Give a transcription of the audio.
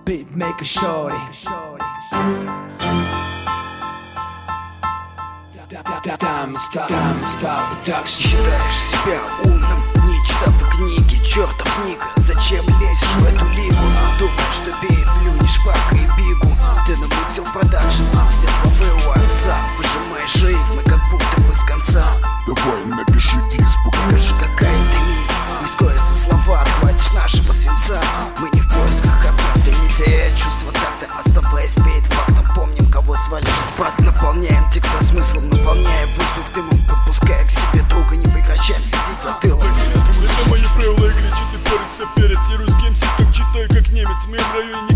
Beatmaker Shorty. Считаешь себя умным, не читав и книги, чертов Ника. Зачем лезешь в эту лигу? Думаешь, что бей, плюнешь Пака и Бигу. Ты намутил продакшн, взяв лавы у отца. Выжимаешь рифмы, как будто бы с конца. Давай напиши диск, покажи, какая ты мисс. Рискуя за слова, отхватишь нашего свинца. Мы не в поисках ответа, не теряя чувства такта. Оставаясь перед фактом, помним, кого свалить. Наполняем текст со смыслом, наполняя воздух дымом. Подпуская к себе друга, не прекращаем следить за тылом. Это мои правила игры, че ты паришься перец. Я русский МС, так читаю, как немец. В моем районе